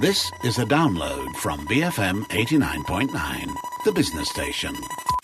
This is a download from BFM 89.9, the business station.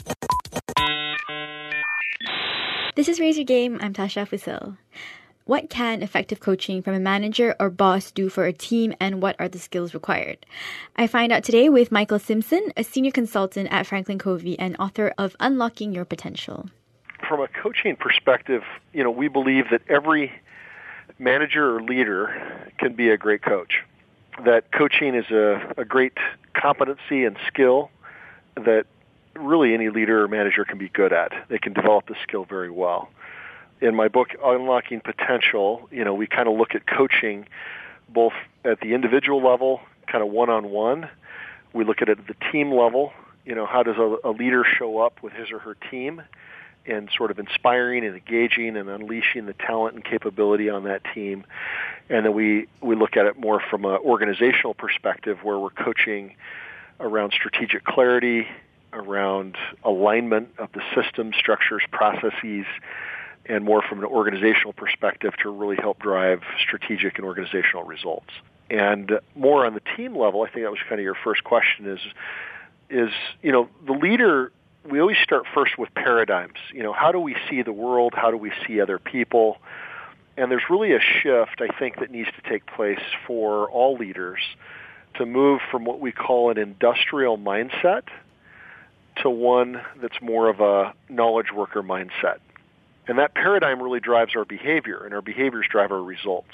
This is Raise Your Game. I'm Tasha Fusil. What can effective coaching from a manager or boss do for a team, and what are the skills required? I find out today with Michael Simpson, a senior consultant at Franklin Covey and author of Unlocking Your Potential. From a coaching perspective, we believe that every manager or leader can be a great coach. That coaching is a great competency and skill that really any leader or manager can be good at. They can develop the skill very well. In my book, Unlocking Potential, we kind of look at coaching both at the individual level, kind of one-on-one. We look at it at the team level. How does a leader show up with his or her team and sort of inspiring and engaging and unleashing the talent and capability on that team. And then we look at it more from an organizational perspective where we're coaching around strategic clarity, around alignment of the system, structures, processes, and more from an organizational perspective to really help drive strategic and organizational results. And more on the team level, I think that was kind of your first question, is the leader, we always start first with paradigms. How do we see the world? How do we see other people? And there's really a shift, I think, that needs to take place for all leaders to move from what we call an industrial mindset to one that's more of a knowledge worker mindset. And that paradigm really drives our behavior, and our behaviors drive our results.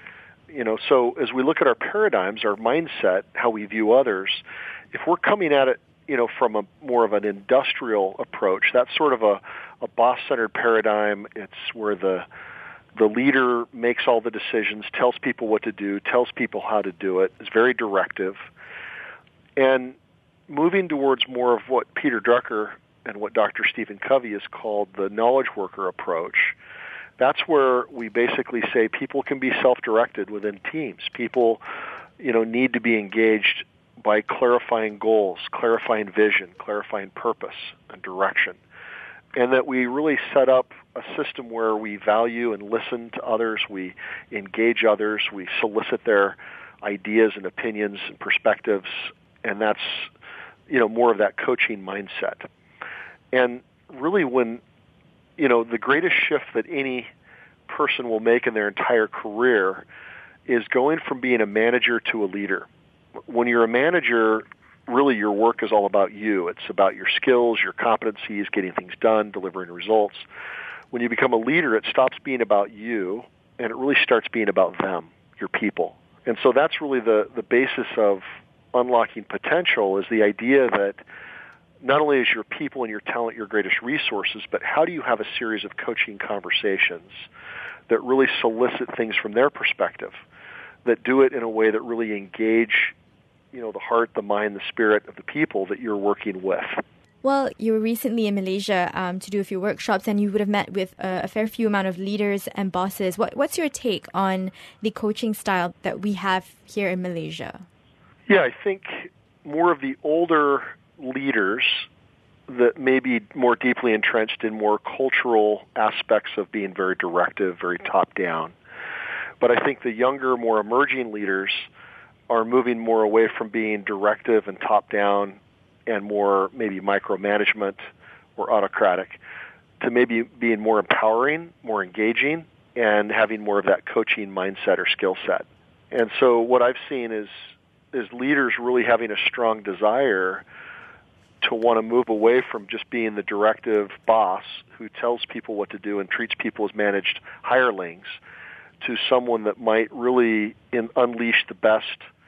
So as we look at our paradigms, our mindset, how we view others, if we're coming at it from a more of an industrial approach, that's sort of a boss-centered paradigm. It's where the leader makes all the decisions, tells people what to do, tells people how to do it, is very directive. And moving towards more of what Peter Drucker and what Dr. Stephen Covey has called the knowledge worker approach, that's where we basically say people can be self-directed within teams. People, need to be engaged by clarifying goals, clarifying vision, clarifying purpose and direction. And that we really set up a system where we value and listen to others, we engage others, we solicit their ideas and opinions and perspectives, and that's, more of that coaching mindset. And really when, the greatest shift that any person will make in their entire career is going from being a manager to a leader. When you're a manager, really your work is all about you. It's about your skills, your competencies, getting things done, delivering results. When you become a leader, it stops being about you, and it really starts being about them, your people. And so that's really the basis of unlocking potential, is the idea that not only is your people and your talent your greatest resources, but how do you have a series of coaching conversations that really solicit things from their perspective, that do it in a way that really engage the heart, the mind, the spirit of the people that you're working with. Well, you were recently in Malaysia to do a few workshops, and you would have met with a fair few amount of leaders and bosses. What's your take on the coaching style that we have here in Malaysia? Yeah, I think more of the older leaders that may be more deeply entrenched in more cultural aspects of being very directive, very top-down. But I think the younger, more emerging leaders are moving more away from being directive and top-down and more maybe micromanagement or autocratic to maybe being more empowering, more engaging, and having more of that coaching mindset or skill set. And so what I've seen is leaders really having a strong desire to want to move away from just being the directive boss who tells people what to do and treats people as managed hirelings to someone that might really unleash the best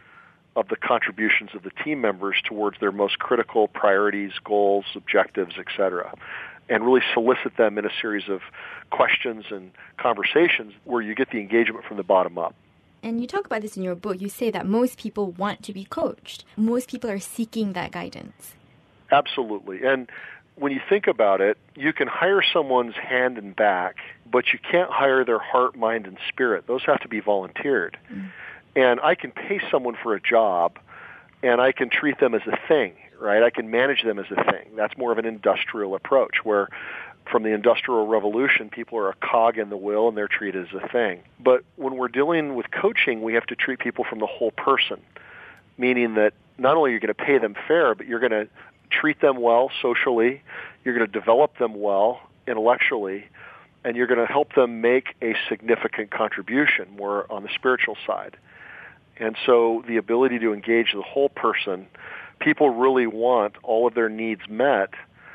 of the contributions of the team members towards their most critical priorities, goals, objectives, etc., and really solicit them in a series of questions and conversations where you get the engagement from the bottom up. And you talk about this in your book. You say that most people want to be coached. Most people are seeking that guidance. Absolutely. And when you think about it, you can hire someone's hand and back, but you can't hire their heart, mind, and spirit. Those have to be volunteered. Mm. And I can pay someone for a job, and I can treat them as a thing, right? I can manage them as a thing. That's more of an industrial approach, where from the Industrial Revolution, people are a cog in the wheel, and they're treated as a thing. But when we're dealing with coaching, we have to treat people from the whole person. meaning that not only are you going to pay them fair, but you're going to treat them well socially, you're going to develop them well intellectually, and you're going to help them make a significant contribution more on the spiritual side. And so the ability to engage the whole person, people really want all of their needs met,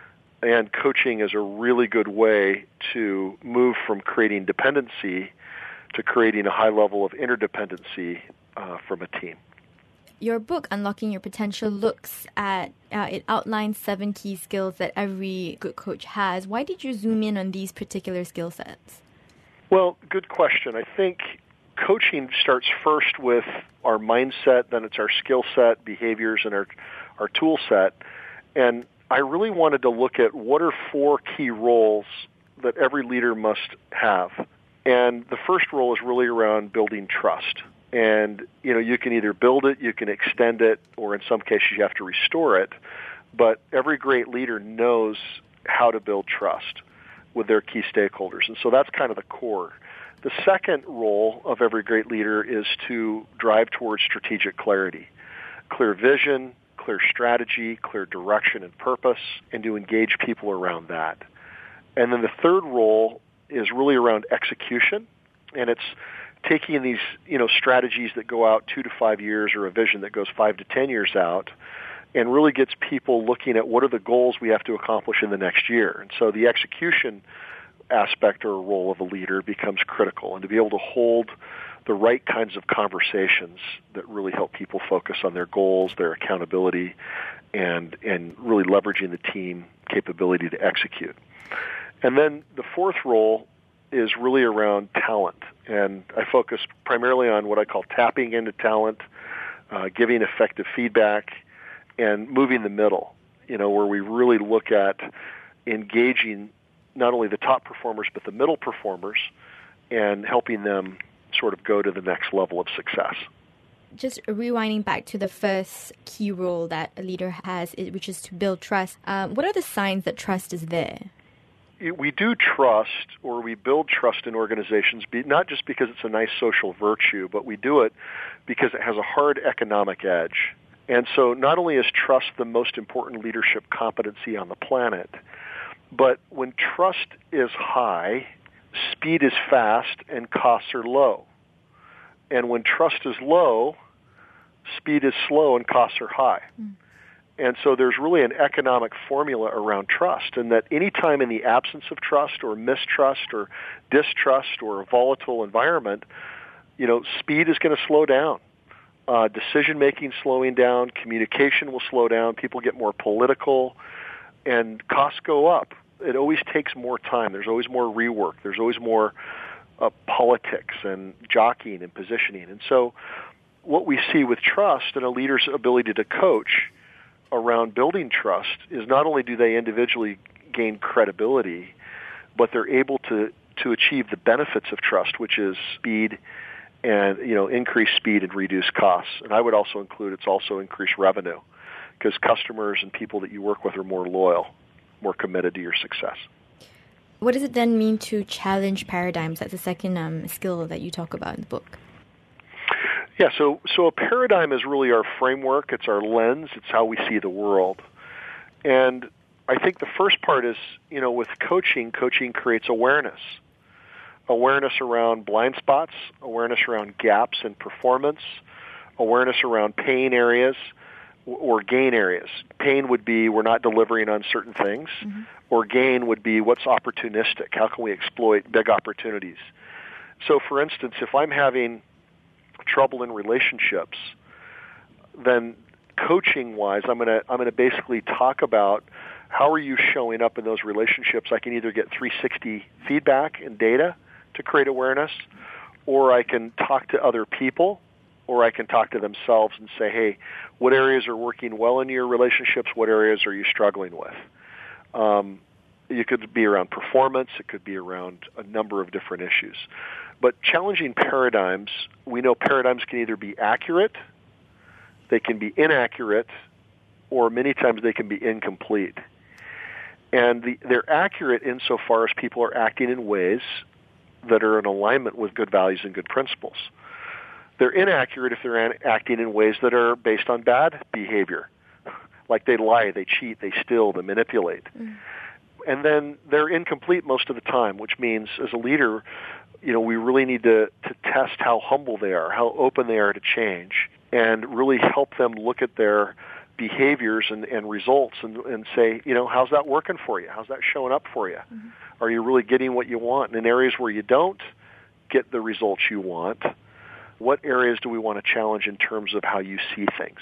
and coaching is a really good way to move from creating dependency to creating a high level of interdependency from a team. Your book, Unlocking Your Potential, looks at, it outlines 7 key skills that every good coach has. Why did you zoom in on these particular skill sets? Well, good question. I think coaching starts first with our mindset, then it's our skill set, behaviors, and our tool set. And I really wanted to look at what are 4 key roles that every leader must have. And the first role is really around building trust. And, you can either build it, you can extend it, or in some cases you have to restore it. But every great leader knows how to build trust with their key stakeholders. And so that's kind of the core. The second role of every great leader is to drive towards strategic clarity, clear vision, clear strategy, clear direction and purpose, and to engage people around that. And then the third role is really around execution, and it's taking these, strategies that go out 2 to 5 years or a vision that goes 5 to 10 years out and really gets people looking at what are the goals we have to accomplish in the next year. And so the execution aspect or role of a leader becomes critical, and to be able to hold the right kinds of conversations that really help people focus on their goals, their accountability, and really leveraging the team capability to execute. And then the fourth role is really around talent. And I focus primarily on what I call tapping into talent, giving effective feedback, and moving the middle, where we really look at engaging not only the top performers but the middle performers and helping them sort of go to the next level of success. Just rewinding back to the first key role that a leader has, which is to build trust. What are the signs that trust is there? We do trust, or we build trust in organizations, not just because it's a nice social virtue, but we do it because it has a hard economic edge. And so not only is trust the most important leadership competency on the planet, but when trust is high, speed is fast and costs are low. And when trust is low, speed is slow and costs are high. And so there's really an economic formula around trust, and that any time in the absence of trust or mistrust or distrust or a volatile environment, speed is going to slow down. Decision-making slowing down, communication will slow down, people get more political, and costs go up. It always takes more time. There's always more rework. There's always more politics and jockeying and positioning. And so what we see with trust and a leader's ability to coach around building trust is not only do they individually gain credibility, but they're able to achieve the benefits of trust, which is speed and, increased speed and reduced costs. And I would also include it's also increased revenue because customers and people that you work with are more loyal, more committed to your success. What does it then mean to challenge paradigms? That's the second skill that you talk about in the book. Yeah, so a paradigm is really our framework. It's our lens. It's how we see the world. And I think the first part is, with coaching creates awareness. Awareness around blind spots, awareness around gaps in performance, awareness around pain areas or gain areas. Pain would be we're not delivering on certain things, or gain would be what's opportunistic. How can we exploit big opportunities? So, for instance, if I'm having trouble in relationships, then coaching-wise, I'm gonna basically talk about how are you showing up in those relationships. I can either get 360 feedback and data to create awareness, or I can talk to other people, or I can talk to themselves and say, hey, what areas are working well in your relationships? What areas are you struggling with? It could be around performance. It could be around a number of different issues. But challenging paradigms, we know paradigms can either be accurate, they can be inaccurate, or many times they can be incomplete. And they're accurate insofar as people are acting in ways that are in alignment with good values and good principles. They're inaccurate if they're acting in ways that are based on bad behavior, like they lie, they cheat, they steal, they manipulate. And then they're incomplete most of the time, which means as a leader, we really need to test how humble they are, how open they are to change, and really help them look at their behaviors and results and say, how's that working for you? How's that showing up for you? Are you really getting what you want? And in areas where you don't get the results you want, what areas do we want to challenge in terms of how you see things?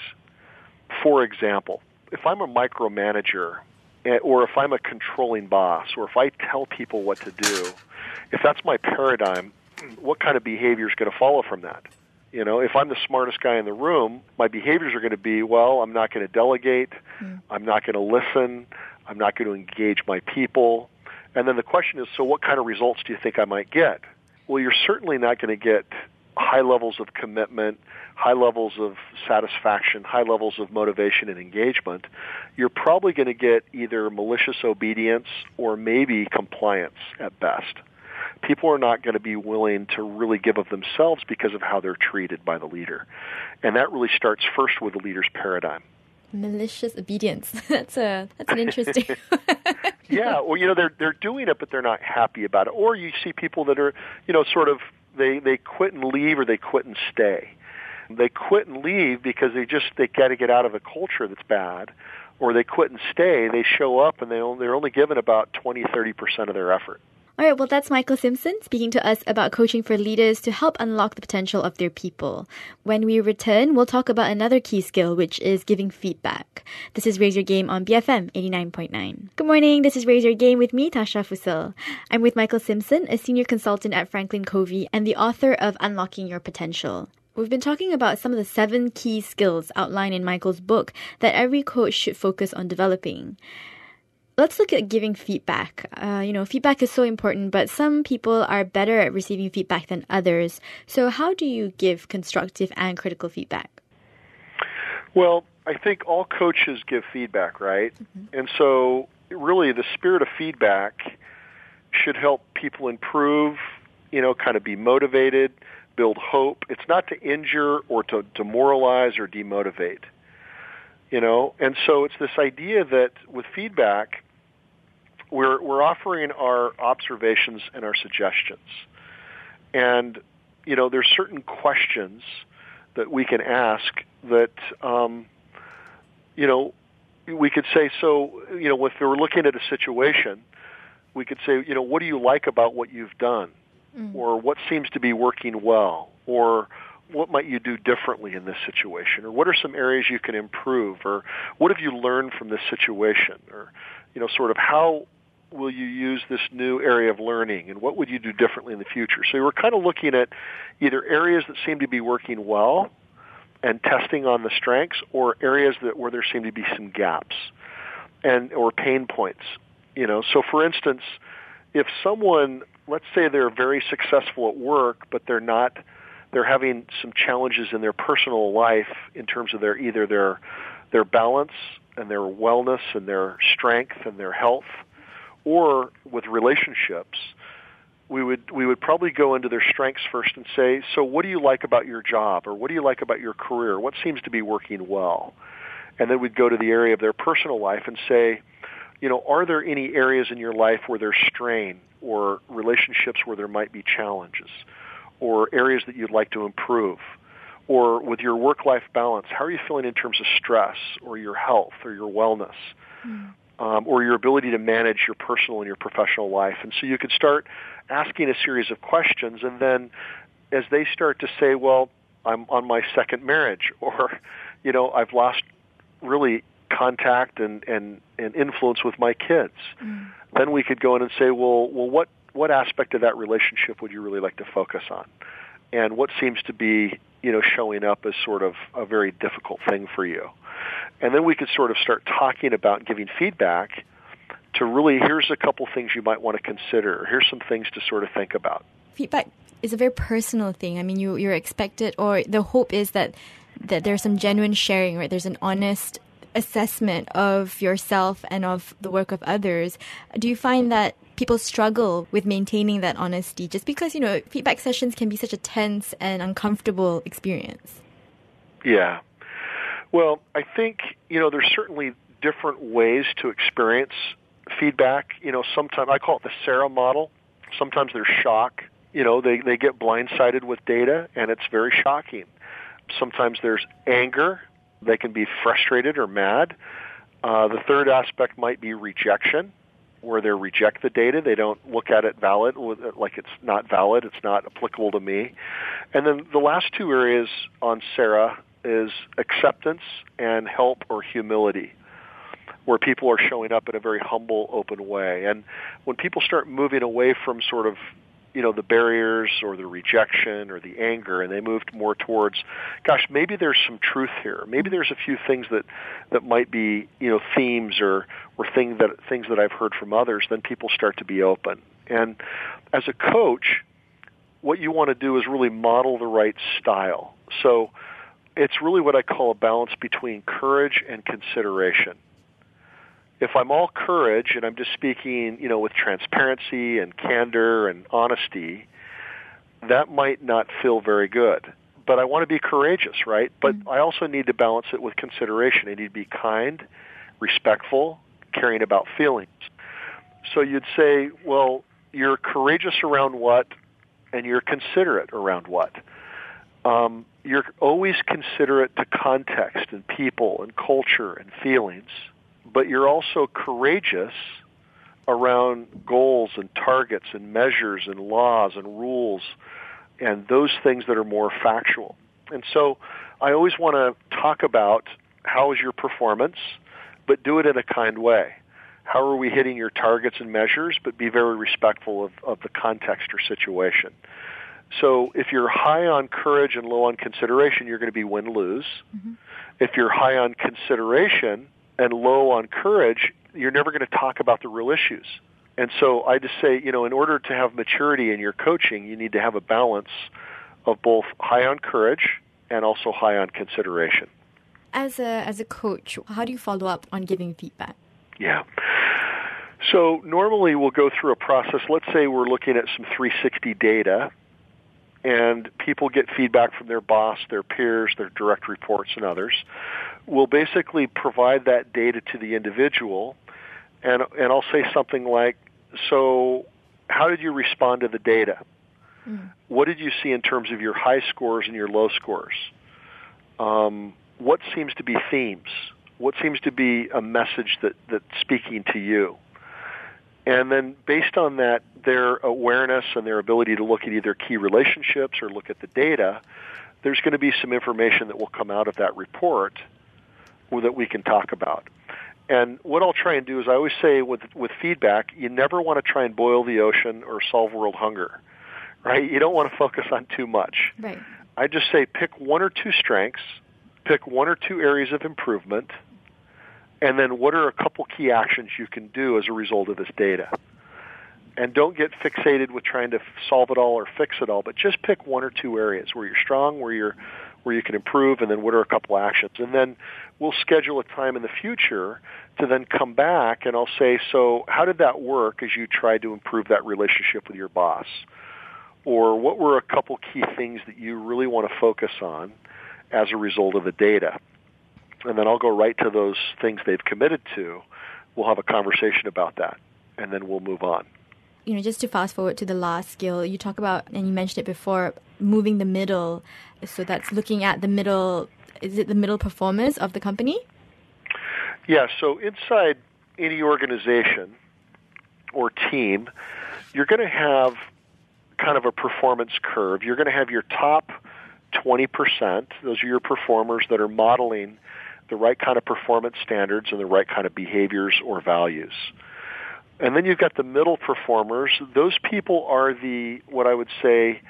For example, if I'm a micromanager, or if I'm a controlling boss, or if I tell people what to do, if that's my paradigm, what kind of behavior is going to follow from that? If I'm the smartest guy in the room, my behaviors are going to be, I'm not going to delegate, I'm not going to listen, I'm not going to engage my people. And then the question is, so what kind of results do you think I might get? Well, you're certainly not going to get high levels of commitment, high levels of satisfaction, high levels of motivation and engagement. You're probably going to get either malicious obedience or maybe compliance at best. People are not going to be willing to really give of themselves because of how they're treated by the leader. And that really starts first with the leader's paradigm. Malicious obedience. That's an interesting. Yeah, well, they're doing it, but they're not happy about it. Or you see people that are, sort of they quit and leave, or they quit and stay. They quit and leave because they got to get out of a culture that's bad, or they quit and stay. They show up and they're only given about 20-30% of their effort. All right, well, that's Michael Simpson speaking to us about coaching for leaders to help unlock the potential of their people. When we return, we'll talk about another key skill, which is giving feedback. This is Raise Your Game on BFM 89.9. Good morning, this is Raise Your Game with me, Tasha Fusil. I'm with Michael Simpson, a senior consultant at Franklin Covey and the author of Unlocking Your Potential. We've been talking about some of the 7 key skills outlined in Michael's book that every coach should focus on developing. Let's look at giving feedback. Feedback is so important, but some people are better at receiving feedback than others. So how do you give constructive and critical feedback? Well, I think all coaches give feedback, right? And so really the spirit of feedback should help people improve, kind of be motivated, build hope. It's not to injure or to demoralize or demotivate. And so it's this idea that with feedback, we're offering our observations and our suggestions. And, there's certain questions that we can ask that, we could say, so, if we were looking at a situation, we could say, what do you like about what you've done? Or what seems to be working well? Or what might you do differently in this situation? Or what are some areas you can improve? Or what have you learned from this situation? Or, sort of how will you use this new area of learning? And what would you do differently in the future? So we're kind of looking at either areas that seem to be working well and testing on the strengths, or areas where there seem to be some gaps or pain points. So for instance, if someone, let's say they're very successful at work, but they're having some challenges in their personal life in terms of their balance and their wellness and their strength and their health, or with relationships, we would probably go into their strengths first and say, so what do you like about your job, or what do you like about your career? What seems to be working well? And then we'd go to the area of their personal life and say, are there any areas in your life where there's strain, or relationships where there might be challenges, or areas that you'd like to improve? Or with your work-life balance, how are you feeling in terms of stress, or your health, or your wellness, or your ability to manage your personal and your professional life? And so you could start asking a series of questions, and then as they start to say, well, I'm on my second marriage, or, I've lost really contact and influence with my kids, then we could go in and say, well, what aspect of that relationship would you really like to focus on? And what seems to be, showing up as sort of a very difficult thing for you? And then we could sort of start talking about giving feedback to really, here's a couple things you might want to consider. Here's some things to sort of think about. Feedback is a very personal thing. I mean, you're expected, or the hope is that there's some genuine sharing, right? There's an honest assessment of yourself and of the work of others. Do you find that people struggle with maintaining that honesty just because, feedback sessions can be such a tense and uncomfortable experience? Yeah. Well, I think, there's certainly different ways to experience feedback. Sometimes I call it the Sarah model. Sometimes there's shock. They get blindsided with data, and it's very shocking. Sometimes there's anger. They can be frustrated or mad. The third aspect might be rejection, where they reject the data. They don't look at it like it's not valid, it's not applicable to me. And then the last two areas on Sarah is acceptance and help or humility, where people are showing up in a very humble, open way. And when people start moving away from sort of, the barriers or the rejection or the anger, and they moved more towards, gosh, maybe there's some truth here. Maybe there's a few things that might be, themes or things that I've heard from others, then people start to be open. And as a coach, what you want to do is really model the right style. So it's really what I call a balance between courage and consideration. If I'm all courage and I'm just speaking, with transparency and candor and honesty, that might not feel very good. But I want to be courageous, right? But I also need to balance it with consideration. I need to be kind, respectful, caring about feelings. So you'd say, well, you're courageous around what, and you're considerate around what? You're always considerate to context and people and culture and feelings. But you're also courageous around goals and targets and measures and laws and rules and those things that are more factual. And so I always want to talk about how is your performance, but do it in a kind way. How are we hitting your targets and measures, but be very respectful of the context or situation. So if you're high on courage and low on consideration, you're going to be win-lose. Mm-hmm. If you're high on consideration and low on courage, you're never going to talk about the real issues. And so I just say, in order to have maturity in your coaching, you need to have a balance of both high on courage and also high on consideration. As a coach, how do you follow up on giving feedback? Yeah. So normally we'll go through a process. Let's say we're looking at some 360 data, and people get feedback from their boss, their peers, their direct reports, and others. We'll basically provide that data to the individual, and I'll say something like, so how did you respond to the data? What did you see in terms of your high scores and your low scores? What seems to be themes? What seems to be a message that's speaking to you? And then based on that, their awareness and their ability to look at either key relationships or look at the data, there's going to be some information that will come out of that report that we can talk about. And what I'll try and do is I always say with feedback, you never want to try and boil the ocean or solve world hunger, right? You don't want to focus on too much. Right. I just say pick one or two strengths, pick one or two areas of improvement, and then what are a couple key actions you can do as a result of this data. And don't get fixated with trying to solve it all or fix it all, but just pick one or two areas where you're strong, where you can improve, and then what are a couple actions. And then we'll schedule a time in the future to then come back, and I'll say, so how did that work as you tried to improve that relationship with your boss? Or what were a couple key things that you really want to focus on as a result of the data? And then I'll go right to those things they've committed to. We'll have a conversation about that, and then we'll move on. Just to fast forward to the last skill, you talk about, and you mentioned it before, moving the middle. So that's looking at the middle, is it the middle performers of the company? Yeah, so inside any organization or team, you're going to have kind of a performance curve. You're going to have your top 20%. Those are your performers that are modeling the right kind of performance standards and the right kind of behaviors or values. And then you've got the middle performers. Those people are what I would say,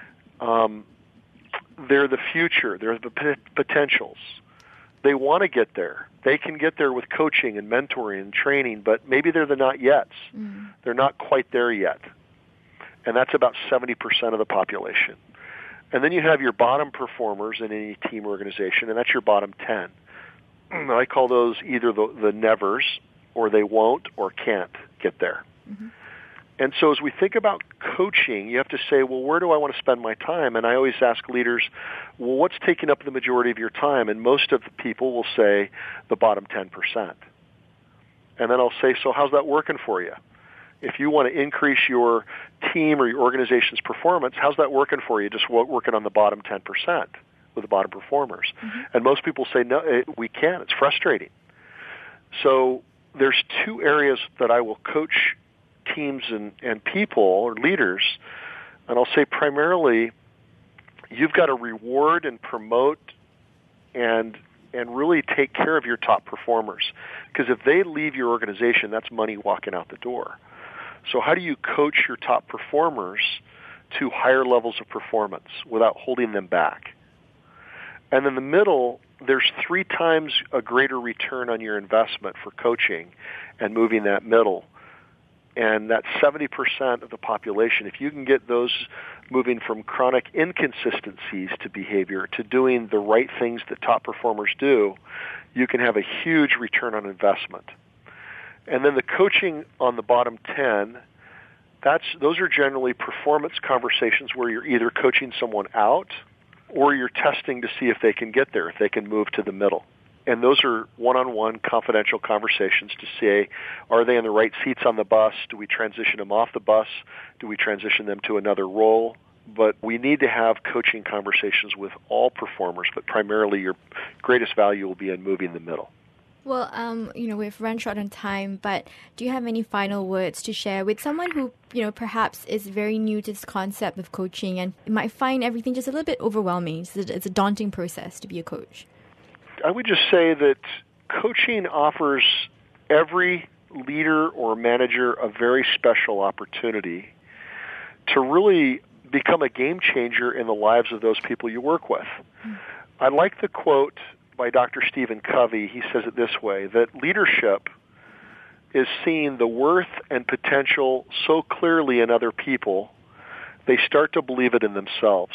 they're the future. They're the potentials. They want to get there. They can get there with coaching and mentoring and training, but maybe they're the not yets. They're not quite there yet. And that's about 70% of the population. And then you have your bottom performers in any team organization, and that's your bottom 10. I call those either the nevers, or they won't or can't get there. And so as we think about coaching, you have to say, well, where do I want to spend my time? And I always ask leaders, well, what's taking up the majority of your time? And most of the people will say the bottom 10%. And then I'll say, so how's that working for you? If you want to increase your team or your organization's performance, how's that working for you? Just working on the bottom 10% with the bottom performers. Mm-hmm. And most people say, no, we can't. It's frustrating. So there's two areas that I will coach teams and people or leaders, and I'll say primarily you've got to reward and promote and really take care of your top performers, because if they leave your organization, that's money walking out the door. So how do you coach your top performers to higher levels of performance without holding them back? And in the middle, there's 3 times a greater return on your investment for coaching and moving that middle. And that's 70% of the population. If you can get those moving from chronic inconsistencies to behavior to doing the right things that top performers do, you can have a huge return on investment. And then the coaching on the bottom 10, those are generally performance conversations where you're either coaching someone out or you're testing to see if they can get there, if they can move to the middle. And those are one-on-one confidential conversations to say, are they in the right seats on the bus? Do we transition them off the bus? Do we transition them to another role? But we need to have coaching conversations with all performers, but primarily your greatest value will be in moving the middle. Well, we've run short on time, but do you have any final words to share with someone who, perhaps is very new to this concept of coaching and might find everything just a little bit overwhelming? It's a daunting process to be a coach. I would just say that coaching offers every leader or manager a very special opportunity to really become a game changer in the lives of those people you work with. Mm-hmm. I like the quote by Dr. Stephen Covey. He says it this way, that leadership is seeing the worth and potential so clearly in other people, they start to believe it in themselves.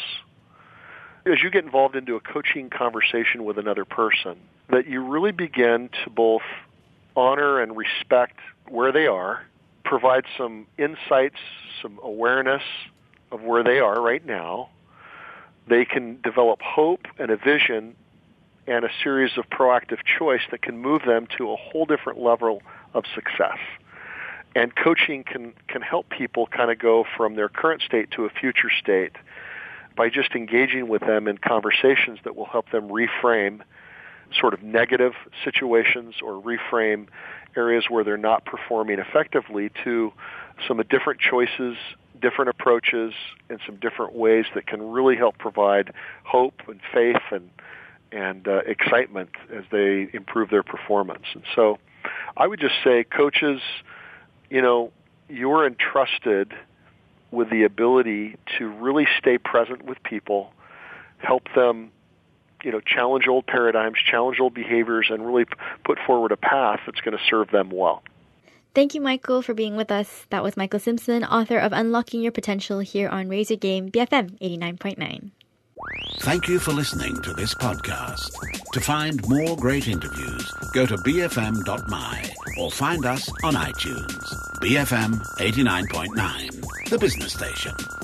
As you get involved into a coaching conversation with another person, that you really begin to both honor and respect where they are, provide some insights, some awareness of where they are right now. They can develop hope and a vision and a series of proactive choice that can move them to a whole different level of success. And coaching can help people kind of go from their current state to a future state by just engaging with them in conversations that will help them reframe sort of negative situations or reframe areas where they're not performing effectively to some different choices, different approaches, and some different ways that can really help provide hope and faith and excitement as they improve their performance. And so I would just say, coaches, you're entrusted with the ability to really stay present with people, help them, challenge old paradigms, challenge old behaviors, and really put forward a path that's going to serve them well. Thank you, Michael, for being with us. That was Michael Simpson, author of Unlocking Your Potential, here on Raise Your Game, BFM 89.9. Thank you for listening to this podcast. To find more great interviews, go to bfm.my or find us on iTunes. BFM 89.9, the business station.